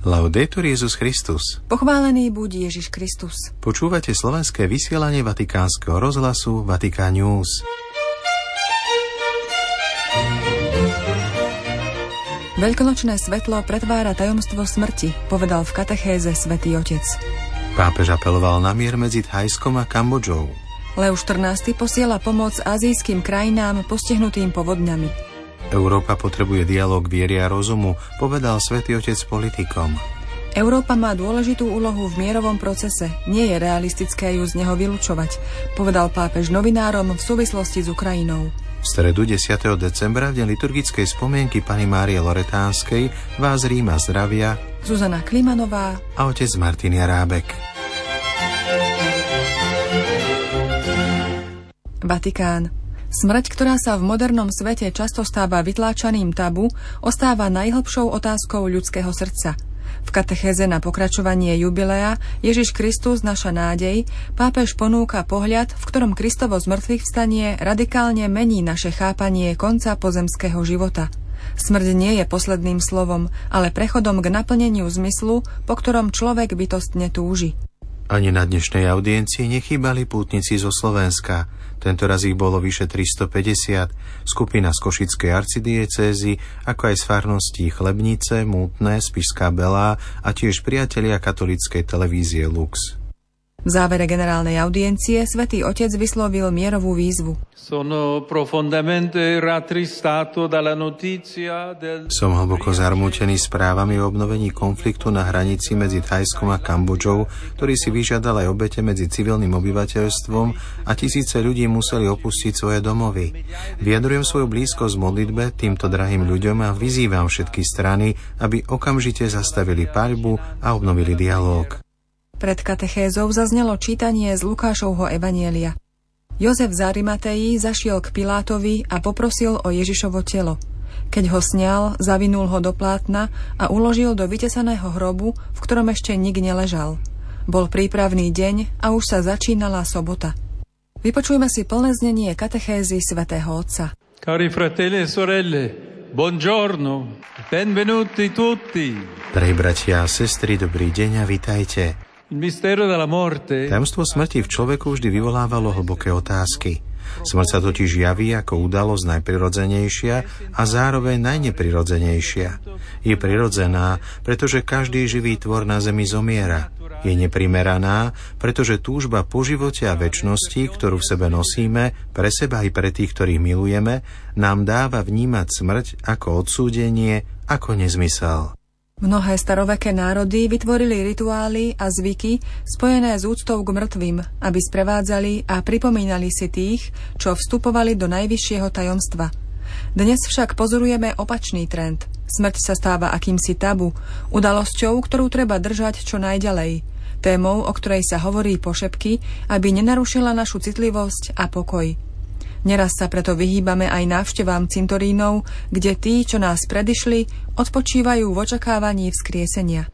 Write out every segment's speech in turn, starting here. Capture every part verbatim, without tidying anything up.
Laudetur Jesus Christus. Pochválený buď Ježiš Kristus. Počúvate slovenské vysielanie Vatikánskeho rozhlasu Vatikán News. Veľkonočné svetlo pretvára tajomstvo smrti, povedal v katechéze Svätý Otec. Pápež apeloval na mier medzi Thajskom a Kambodžou. Leo štrnásty posiela pomoc azijským krajinám postihnutým povodňami. Európa potrebuje dialóg viery a rozumu, povedal Svätý Otec politikom. Európa má dôležitú úlohu v mierovom procese, nie je realistické ju z neho vylúčovať, povedal pápež novinárom v súvislosti s Ukrajinou. V stredu desiateho decembra v deň liturgickej spomienky Panny Márie Loretánskej vás Ríma zdravia Zuzana Klimanová a otec Martin Jarábek. Vatikán. Smrť, ktorá sa v modernom svete často stáva vytláčaným tabu, ostáva najhlbšou otázkou ľudského srdca. V katechéze na pokračovanie jubilea Ježiš Kristus, naša nádej, pápež ponúka pohľad, v ktorom Kristovo zmŕtvychvstanie radikálne mení naše chápanie konca pozemského života. Smrť nie je posledným slovom, ale prechodom k naplneniu zmyslu, po ktorom človek bytostne túži. Ani na dnešnej audiencii nechýbali pútnici zo Slovenska. Tento raz ich bolo vyše tristopäťdesiat, skupina z Košickej arcidiecézy, ako aj z farností Chlebnice, Mútne, Spišská Belá a tiež priatelia katolíckej televízie Lux. V závere generálnej audiencie Svätý Otec vyslovil mierovú výzvu. Som hlboko zarmútený správami o obnovení konfliktu na hranici medzi Thajskom a Kambodžou, ktorý si vyžiadal aj obete medzi civilným obyvateľstvom a tisíce ľudí museli opustiť svoje domovy. Vyjadrujem svoju blízkosť v modlitbe týmto drahým ľuďom a vyzývam všetky strany, aby okamžite zastavili paľbu a obnovili dialóg. Pred katechézou zaznelo čítanie z Lukášovho evanjelia. Jozef z Arimateji zašiel k Pilátovi a poprosil o Ježišovo telo. Keď ho sňal, zavinul ho do plátna a uložil do vytesaného hrobu, v ktorom ešte nik neležal. Bol prípravný deň a už sa začínala sobota. Vypočujme si plné znenie katechézy svätého Otca. Cari fratelli e sorelle, buongiorno, benvenuti tutti. Drahí bratia a sestry, dobrý deň a vitajte. Tajomstvo smrti v človeku vždy vyvolávalo hlboké otázky. Smrť sa totiž javí ako udalosť najprirodzenejšia a zároveň najneprirodzenejšia. Je prirodzená, pretože každý živý tvor na zemi zomiera. Je neprimeraná, pretože túžba po živote a večnosti, ktorú v sebe nosíme, pre seba aj pre tých, ktorých milujeme, nám dáva vnímať smrť ako odsúdenie, ako nezmysel. Mnohé staroveké národy vytvorili rituály a zvyky spojené s úctou k mŕtvým, aby sprevádzali a pripomínali si tých, čo vstupovali do najvyššieho tajomstva. Dnes však pozorujeme opačný trend. Smrť sa stáva akýmsi tabu, udalosťou, ktorú treba držať čo najďalej, témou, o ktorej sa hovorí pošepky, aby nenarušila našu citlivosť a pokoj. Neraz sa preto vyhýbame aj návštevám cintorínov, kde tí, čo nás predišli, odpočívajú v očakávaní vzkriesenia.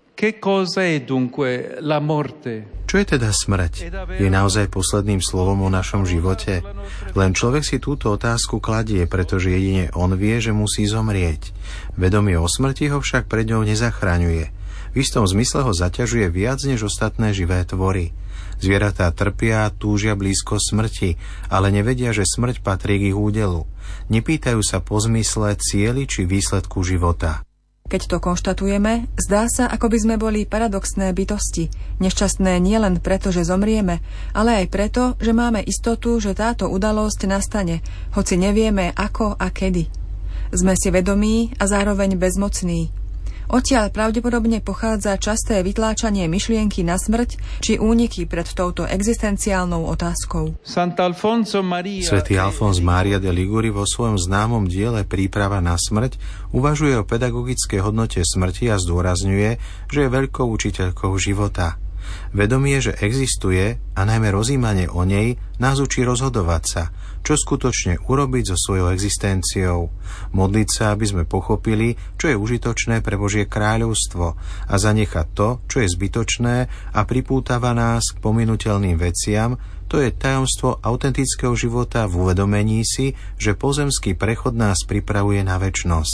Čo je teda smrť? Je naozaj posledným slovom o našom živote? Len človek si túto otázku kladie, pretože jedine on vie, že musí zomrieť. Vedomie o smrti ho však pred ňou nezachraňuje. V istom zmysle ho zaťažuje viac než ostatné živé tvory. Zvieratá trpia a túžia blízko smrti, ale nevedia, že smrť patrí k ich údelu. Nepýtajú sa po zmysle, cieli či výsledku života. Keď to konštatujeme, zdá sa, ako by sme boli paradoxné bytosti, nešťastné nielen preto, že zomrieme, ale aj preto, že máme istotu, že táto udalosť nastane, hoci nevieme ako a kedy. Sme si vedomí a zároveň bezmocní. Odtiaľ pravdepodobne pochádza časté vytláčanie myšlienky na smrť či úniky pred touto existenciálnou otázkou. Svätý Alfons Mária de Liguri vo svojom známom diele Príprava na smrť uvažuje o pedagogickej hodnote smrti a zdôrazňuje, že je veľkou učiteľkou života. Vedomie, že existuje, a najmä rozjímanie o nej, nás učí rozhodovať sa, čo skutočne urobiť so svojou existenciou. Modliť sa, aby sme pochopili, čo je užitočné pre Božie kráľovstvo a zanechať to, čo je zbytočné a pripútava nás k pominuteľným veciam, to je tajomstvo autentického života v uvedomení si, že pozemský prechod nás pripravuje na večnosť.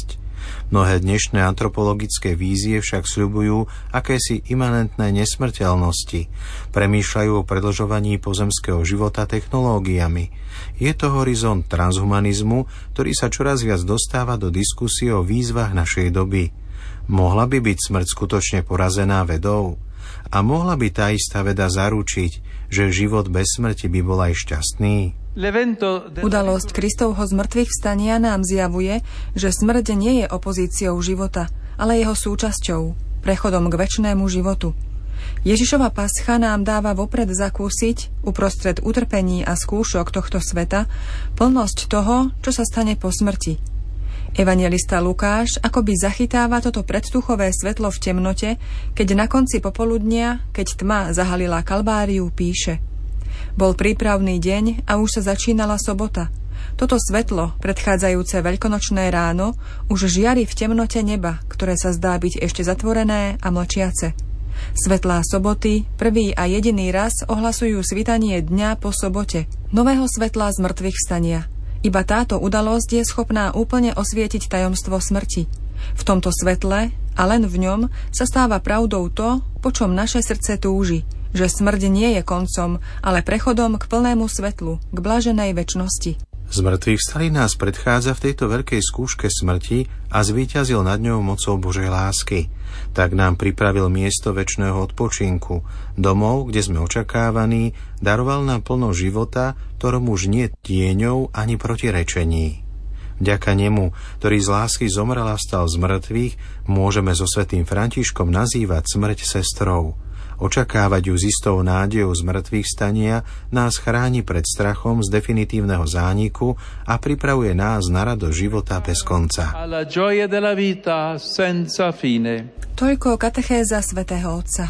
Mnohé dnešné antropologické vízie však sľubujú akési imanentné nesmrteľnosti. Premýšľajú o predĺžovaní pozemského života technológiami. Je to horizont transhumanizmu, ktorý sa čoraz viac dostáva do diskusie o výzvach našej doby. Mohla by byť smrť skutočne porazená vedou? A mohla by tá istá veda zaručiť, že život bez smrti by bol aj šťastný? Udalosť Kristovho zmrtvých vstania nám zjavuje, že smrť nie je opozíciou života, ale jeho súčasťou, prechodom k večnému životu. Ježišova pascha nám dáva vopred zakúsiť, uprostred utrpení a skúšok tohto sveta, plnosť toho, čo sa stane po smrti. Evanjelista Lukáš akoby zachytáva toto predtuchové svetlo v temnote, keď na konci popoludnia, keď tma zahalila Kalváriu, píše: Bol prípravný deň a už sa začínala sobota. Toto svetlo, predchádzajúce veľkonočné ráno, už žiari v temnote neba, ktoré sa zdá byť ešte zatvorené a mlčiace. Svetlá soboty, prvý a jediný raz ohlasujú svitanie dňa po sobote, nového svetla z mŕtvych vstania. Iba táto udalosť je schopná úplne osvietiť tajomstvo smrti. V tomto svetle, a len v ňom, sa stáva pravdou to, po čom naše srdce túži, že smrť nie je koncom, ale prechodom k plnému svetlu, k blaženej večnosti. Zmrtvých vstali nás predchádza v tejto veľkej skúške smrti a zvíťazil nad ňou mocou Božej lásky. Tak nám pripravil miesto večného odpočinku, domov, kde sme očakávaní, daroval nám plno života, ktorom už nie tieňov ani protirečení. Vďaka nemu, ktorý z lásky zomrel a vstal z mŕtvych, môžeme so svätým Františkom nazývať smrť sestrou. Očakávať ju s istou nádejou z mŕtvych stania nás chráni pred strachom z definitívneho zániku a pripravuje nás na radosť života bez konca. Toľko katechéza svätého Otca.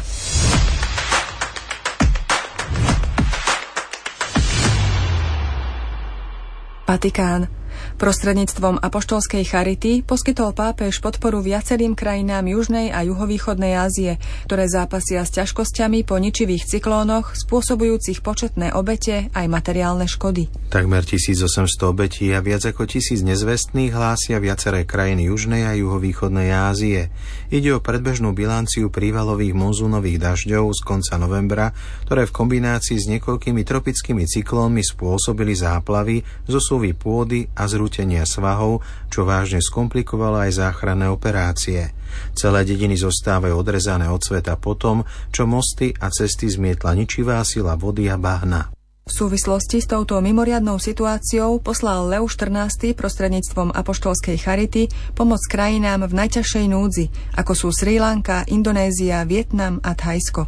Vatikán. Prostredníctvom apoštolskej charity poskytol pápež podporu viacerým krajinám južnej a juhovýchodnej Ázie, ktoré zápasia s ťažkosťami po ničivých cyklónoch, spôsobujúcich početné obete aj materiálne škody. Takmer tisícosemsto obetí a viac ako tisíc nezvestných hlásia viaceré krajiny južnej a juhovýchodnej Ázie. Ide o predbežnú bilanciu prívalových monzúnových dažďov z konca novembra, ktoré v kombinácii s niekoľkými tropickými cyklónmi spôsobili záplavy, zosuvy pôdy a zrútenia svahov, čo vážne skomplikovalo aj záchranné operácie. Celé dediny zostávajú odrezané od sveta potom, čo mosty a cesty zmietla ničivá sila vody a bahna. V súvislosti s touto mimoriadnou situáciou poslal Leo štrnásty prostredníctvom apoštolskej charity pomoc krajinám v najťažšej núdzi, ako sú Srí Lanka, Indonézia, Vietnam a Thajsko.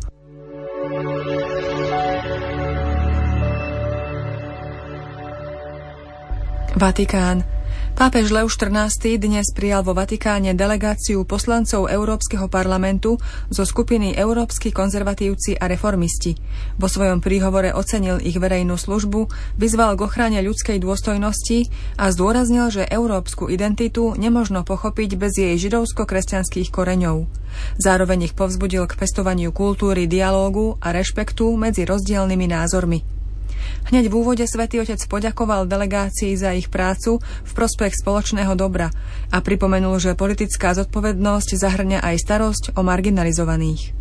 Vatikán. Pápež Leo štrnásty dnes prijal vo Vatikáne delegáciu poslancov Európskeho parlamentu zo skupiny Európski konzervatívci a reformisti. Vo svojom príhovore ocenil ich verejnú službu, vyzval k ochrane ľudskej dôstojnosti a zdôraznil, že európsku identitu nemožno pochopiť bez jej židovsko-kresťanských koreňov. Zároveň ich povzbudil k pestovaniu kultúry dialógu a rešpektu medzi rozdielnymi názormi. Hneď v úvode Svätý Otec poďakoval delegácii za ich prácu v prospech spoločného dobra a pripomenul, že politická zodpovednosť zahŕňa aj starosť o marginalizovaných.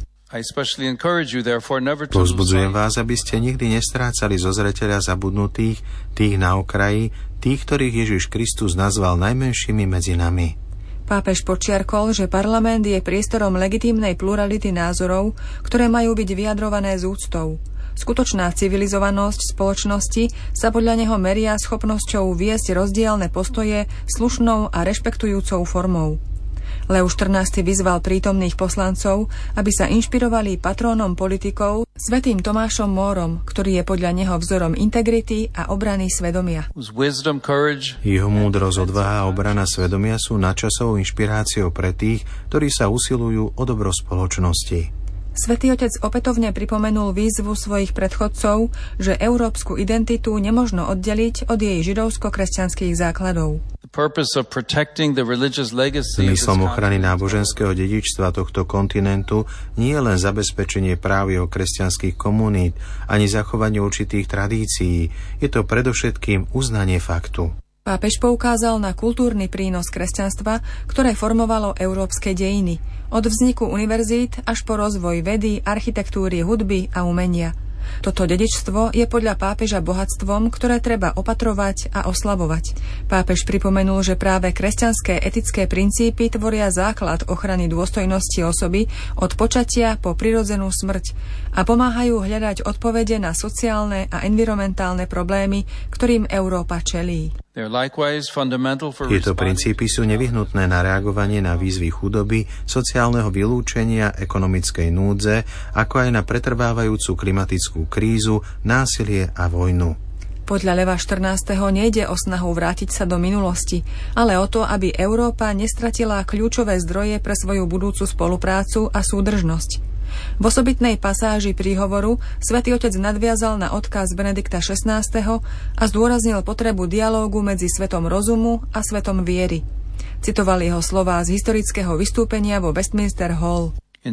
Povzbudzujem vás, aby ste nikdy nestrácali zo zreteľa zabudnutých, tých na okraji, tých, ktorých Ježiš Kristus nazval najmenšími medzi nami. Pápež podčiarkol, že parlament je priestorom legitímnej plurality názorov, ktoré majú byť vyjadrované s úctou. Skutočná civilizovanosť spoločnosti sa podľa neho meria schopnosťou viesť rozdielne postoje slušnou a rešpektujúcou formou. Leo štrnásty vyzval prítomných poslancov, aby sa inšpirovali patrónom politikov svätým Tomášom Mórom, ktorý je podľa neho vzorom integrity a obrany svedomia. Jeho múdrosť, odvaha a obrana svedomia sú nadčasovou inšpiráciou pre tých, ktorí sa usilujú o dobro spoločnosti. Svätý Otec opätovne pripomenul výzvu svojich predchodcov, že európsku identitu nemožno oddeliť od jej židovsko-kresťanských základov. Zmyslom ochrany náboženského dedičstva tohto kontinentu nie je len zabezpečenie práv jeho kresťanských komunít, ani zachovanie určitých tradícií. Je to predovšetkým uznanie faktu. Pápež poukázal na kultúrny prínos kresťanstva, ktoré formovalo európske dejiny, od vzniku univerzít až po rozvoj vedy, architektúry, hudby a umenia. Toto dedičstvo je podľa pápeža bohatstvom, ktoré treba opatrovať a oslavovať. Pápež pripomenul, že práve kresťanské etické princípy tvoria základ ochrany dôstojnosti osoby od počatia po prirodzenú smrť a pomáhajú hľadať odpovede na sociálne a environmentálne problémy, ktorým Európa čelí. Tieto princípy sú nevyhnutné na reagovanie na výzvy chudoby, sociálneho vylúčenia, ekonomickej núdze, ako aj na pretrvávajúcu klimatickú krízu, násilie a vojnu. Podľa Leva štrnásteho nejde o snahu vrátiť sa do minulosti, ale o to, aby Európa nestratila kľúčové zdroje pre svoju budúcu spoluprácu a súdržnosť. V osobitnej pasáži príhovoru Svätý Otec nadviazal na odkaz Benedikta šestnásteho a zdôraznil potrebu dialógu medzi svetom rozumu a svetom viery. Citoval jeho slová z historického vystúpenia vo Westminster Hall.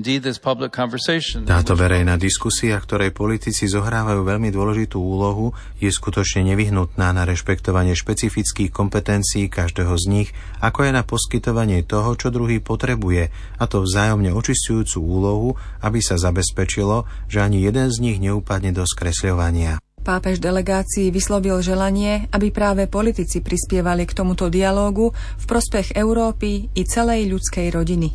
Táto verejná diskusia, ktorej politici zohrávajú veľmi dôležitú úlohu, je skutočne nevyhnutná na rešpektovanie špecifických kompetencií každého z nich, ako aj na poskytovanie toho, čo druhý potrebuje, a to vzájomne očisťujúcu úlohu, aby sa zabezpečilo, že ani jeden z nich neupadne do skresľovania. Pápež delegácii vyslovil želanie, aby práve politici prispievali k tomuto dialógu v prospech Európy i celej ľudskej rodiny.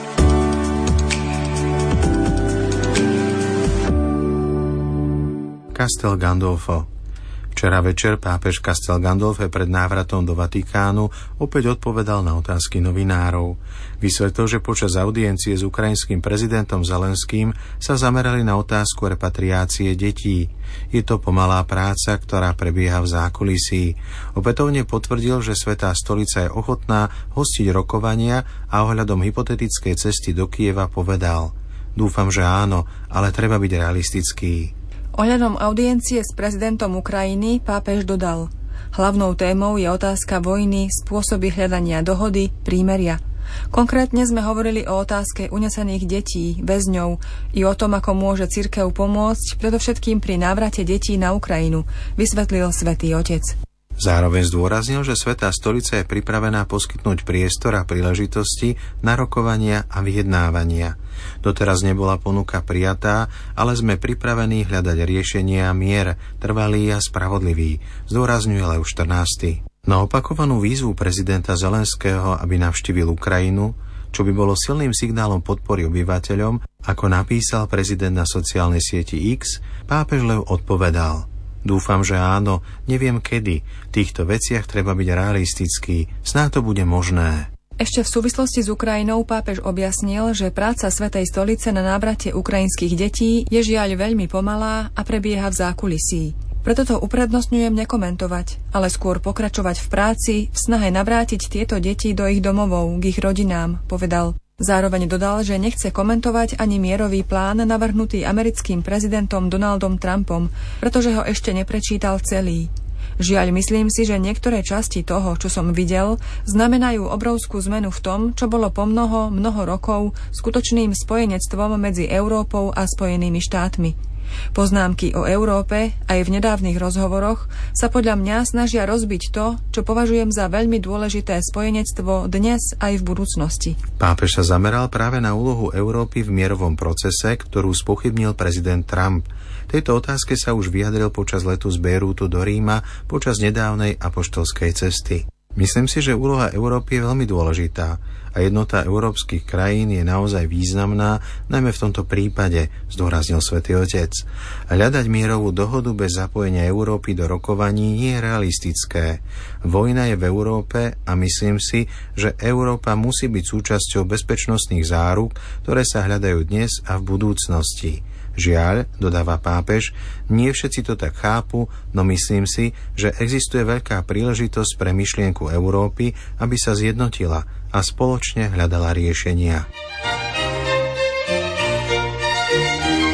Castel Gandolfo. Včera večer pápež Castel Gandolfo pred návratom do Vatikánu opäť odpovedal na otázky novinárov. Vysvetlil, že počas audiencie s ukrajinským prezidentom Zelenským sa zamerali na otázku repatriácie detí. Je to pomalá práca, ktorá prebieha v zákulisí. Opätovne potvrdil, že Svätá stolica je ochotná hostiť rokovania a ohľadom hypotetickej cesty do Kieva povedal: Dúfam, že áno, ale treba byť realistický. Ohľadom audiencie s prezidentom Ukrajiny pápež dodal: hlavnou témou je otázka vojny, spôsoby hľadania dohody, prímeria. Konkrétne sme hovorili o otázke unesených detí, väzňov i o tom, ako môže cirkev pomôcť, predovšetkým pri návrate detí na Ukrajinu, vysvetlil Svätý Otec. Zároveň zdôraznil, že Svätá stolica je pripravená poskytnúť priestor a príležitosti na rokovania a vyjednávania. Doteraz nebola ponuka prijatá, ale sme pripravení hľadať riešenia mier, trvalý a spravodlivý, zdôrazňuje Lev štrnásty. Na opakovanú výzvu prezidenta Zelenského, aby navštívil Ukrajinu, čo by bolo silným signálom podpory obyvateľom, ako napísal prezident na sociálnej sieti X, pápež Lev odpovedal: Dúfam, že áno, neviem kedy. V týchto veciach treba byť realistický. Snáď to bude možné. Ešte v súvislosti s Ukrajinou pápež objasnil, že práca Svätej stolice na návrate ukrajinských detí je žiaľ veľmi pomalá a prebieha v zákulisí. Preto to uprednostňujem nekomentovať, ale skôr pokračovať v práci v snahe navrátiť tieto deti do ich domovov, k ich rodinám, povedal. Zároveň dodal, že nechce komentovať ani mierový plán navrhnutý americkým prezidentom Donaldom Trumpom, pretože ho ešte neprečítal celý. Žiaľ, myslím si, že niektoré časti toho, čo som videl, znamenajú obrovskú zmenu v tom, čo bolo po mnoho, mnoho rokov skutočným spojenectvom medzi Európou a Spojenými štátmi. Poznámky o Európe aj v nedávnych rozhovoroch sa podľa mňa snažia rozbiť to, čo považujem za veľmi dôležité spojenectvo dnes aj v budúcnosti. Pápež sa zameral práve na úlohu Európy v mierovom procese, ktorú spochybnil prezident Trump. Tejto otázke sa už vyjadril počas letu z Bejrútu do Ríma počas nedávnej apoštolskej cesty. Myslím si, že úloha Európy je veľmi dôležitá a jednota európskych krajín je naozaj významná, najmä v tomto prípade, zdôraznil Svätý Otec. Hľadať mierovú dohodu bez zapojenia Európy do rokovaní nie je realistické. Vojna je v Európe a myslím si, že Európa musí byť súčasťou bezpečnostných záruk, ktoré sa hľadajú dnes a v budúcnosti. Žiaľ, dodáva pápež, nie všetci to tak chápu, no myslím si, že existuje veľká príležitosť pre myšlienku Európy, aby sa zjednotila a spoločne hľadala riešenia.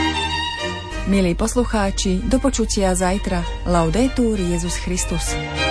Milí poslucháči, do počutia zajtra. Laudetur Jesus Christus.